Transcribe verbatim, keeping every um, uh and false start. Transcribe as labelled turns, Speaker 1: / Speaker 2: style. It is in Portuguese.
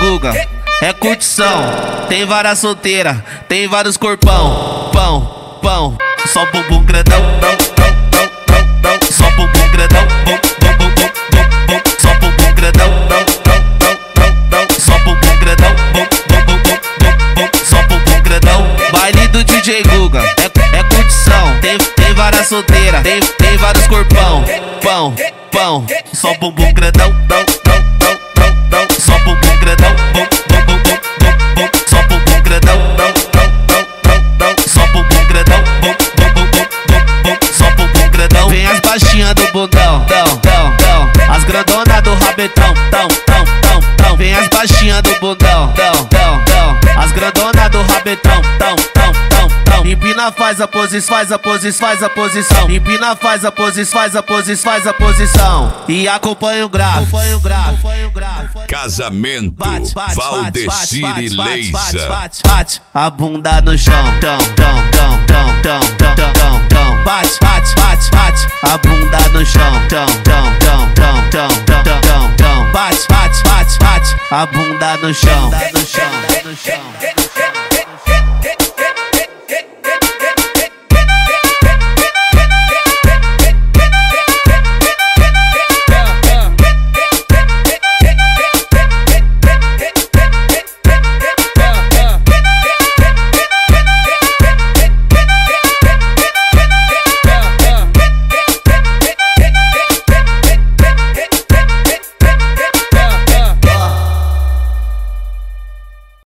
Speaker 1: Guga. É curtição, tem várias solteiras, tem vários corpão. Pão, pão, só bumbum grandão, não, não, não, não, não. Só bumbum grandão, bum, bum, bum, bum, bum, bum. Só bumbum grandão, não, não, não, não, não. Só bumbum grandão, bum, bum, bum, bum, bum, bum. Só bumbum grandão. Baile do D J Guga, é, é curtição, tem, tem várias solteiras, tem, tem vários corpão. Pão, pão, só bumbum grandão, não, não, não, não, não. Só bumbum grandão, bum, bum, bum, bum, bum, bum. Só bumbum grandão, não, não, não, não, não. Só bumbum grandão, bum, bum, bum, bum, bum, bum. Só bumbum grandão. Vem as baixinhas do bundão, tão, tão, tão. As grandonas do rabetão, tão, tão, tão, tão. Vem as baixinhas do bundão, tão, tão, tão. As grandonas do rabetão, tão, tão, tão, tão. Empina, faz a posição, faz a posição, faz a posição. Empina, faz a posição, faz a posição, faz a posição. E acompanha o grave, acompanha o grave, acompanha o grave.
Speaker 2: Casamento Valdecir e Leisa.
Speaker 1: Bate, bate, a bunda no chão, tão, tão, tão, tão, tão, tão, tão, tão. Bate, bate, bate, bate, a bunda no chão, tão, tão, tão, tão, tão, tão, tão, tão. Bate, bate, bate, bate, a bunda no chão, no chão, no chão.